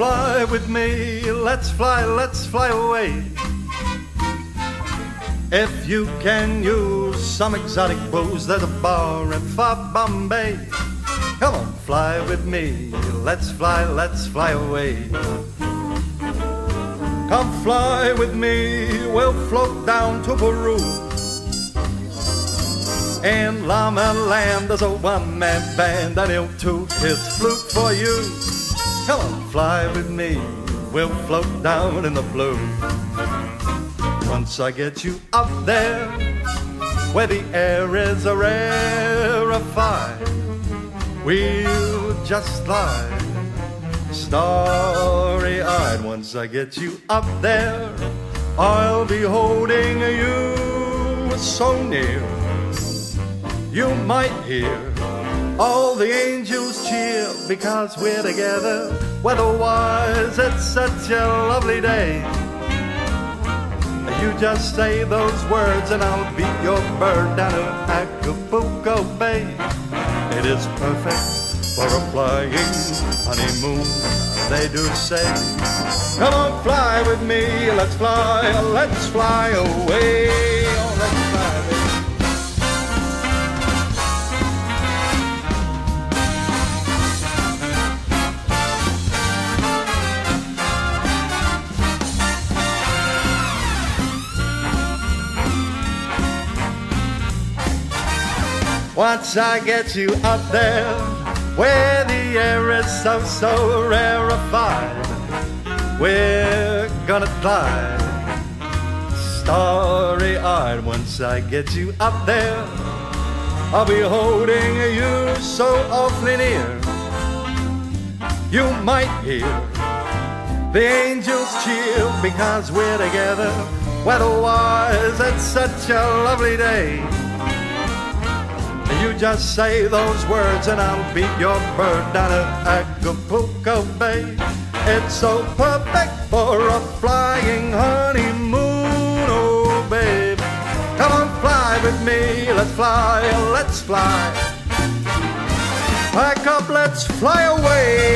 fly with me, let's fly away. If you can use some exotic booze, there's a bar in far Bombay. Come on, fly with me, let's fly away. Come fly with me, we'll float down to Peru. In Llama Land there's a one-man band, and he'll toot his flute for you. Come on, fly with me, we'll float down in the blue. Once I get you up there, where the air is rarefied, we'll just lie starry-eyed. Once I get you up there, I'll be holding you so near. You might hear all the angels cheer, because we're together. Weather-wise, it's such a lovely day. You just say those words and I'll be your bird down at Acapulco Bay. It is perfect for a flying honeymoon, they do say. Come on, fly with me, let's fly away. Oh, let's fly, baby. Once I get you up there, where the air is so rarefied, we're gonna fly starry-eyed. Once I get you up there, I'll be holding you so awfully near. You might hear the angels cheer, because we're together. Weather-wise, it's such a lovely day. You just say those words and I'll beat your bird down at Acapulco Bay. It's so perfect for a flying honeymoon, oh babe. Come on, fly with me, let's fly. Pack up, let's fly away.